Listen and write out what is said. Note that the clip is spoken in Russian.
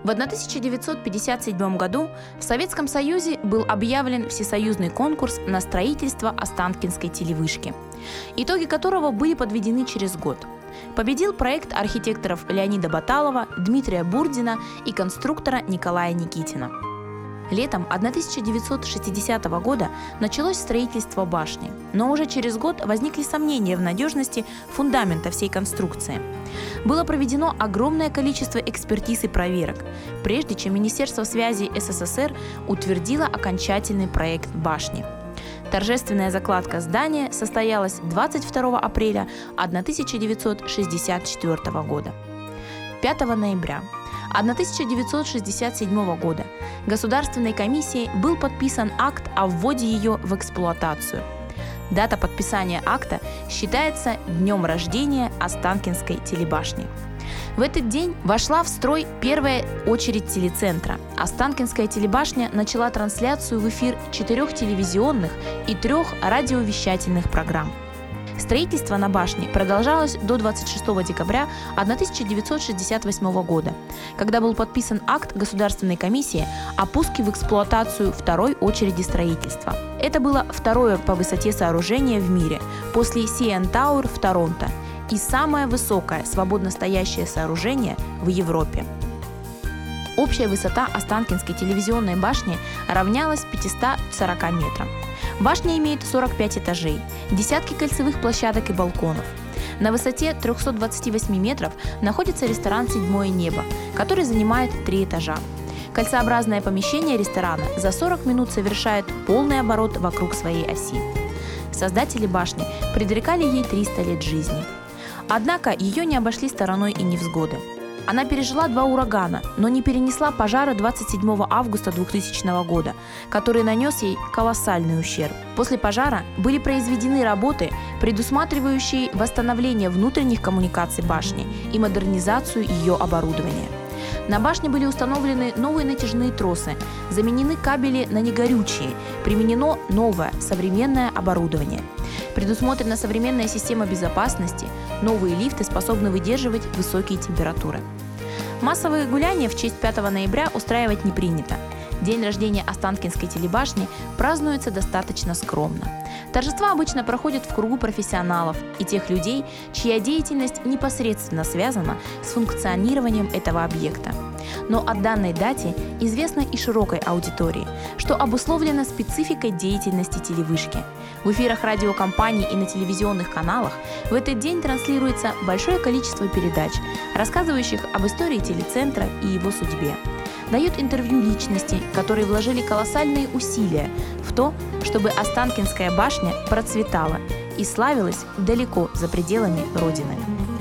В 1957 году в Советском Союзе был объявлен всесоюзный конкурс на строительство Останкинской телевышки, итоги которого были подведены через год. Победил проект архитекторов Леонида Баталова, Дмитрия Бурдина и конструктора Николая Никитина. Летом 1960 года началось строительство башни, но уже через год возникли сомнения в надежности фундамента всей конструкции. Было проведено огромное количество экспертиз и проверок, прежде чем Министерство связи СССР утвердило окончательный проект башни. Торжественная закладка здания состоялась 22 апреля 1964 года. 5 ноября 1967 года Государственной комиссией был подписан акт о вводе ее в эксплуатацию. Дата подписания акта считается днем рождения Останкинской телебашни. В этот день вошла в строй первая очередь телецентра. Останкинская телебашня начала трансляцию в эфир 4 телевизионных и 3 радиовещательных программ. Строительство на башне продолжалось до 26 декабря 1968 года, когда был подписан акт Государственной комиссии о пуске в эксплуатацию второй очереди строительства. Это было второе по высоте сооружение в мире после CN Tower в Торонто и самое высокое свободно стоящее сооружение в Европе. Общая высота Останкинской телевизионной башни равнялась 540 метрам. Башня имеет 45 этажей, десятки кольцевых площадок и балконов. На высоте 328 метров находится ресторан «Седьмое небо», который занимает 3 этажа. Кольцеобразное помещение ресторана за 40 минут совершает полный оборот вокруг своей оси. Создатели башни предрекали ей 300 лет жизни. Однако ее не обошли стороной и невзгоды. Она пережила 2 урагана, но не перенесла пожара 27 августа 2000 года, который нанес ей колоссальный ущерб. После пожара были произведены работы, предусматривающие восстановление внутренних коммуникаций башни и модернизацию ее оборудования. На башне были установлены новые натяжные тросы, заменены кабели на негорючие, применено новое современное оборудование. Предусмотрена современная система безопасности, новые лифты способны выдерживать высокие температуры. Массовые гуляния в честь 5 ноября устраивать не принято. День рождения Останкинской телебашни празднуется достаточно скромно. Торжества обычно проходят в кругу профессионалов и тех людей, чья деятельность непосредственно связана с функционированием этого объекта. Но о данной дате известно и широкой аудитории, что обусловлено спецификой деятельности телевышки. В эфирах радиокомпаний и на телевизионных каналах в этот день транслируется большое количество передач, рассказывающих об истории телецентра и его судьбе. Дают интервью личности, которые вложили колоссальные усилия в то, чтобы Останкинская башня процветала и славилась далеко за пределами Родины.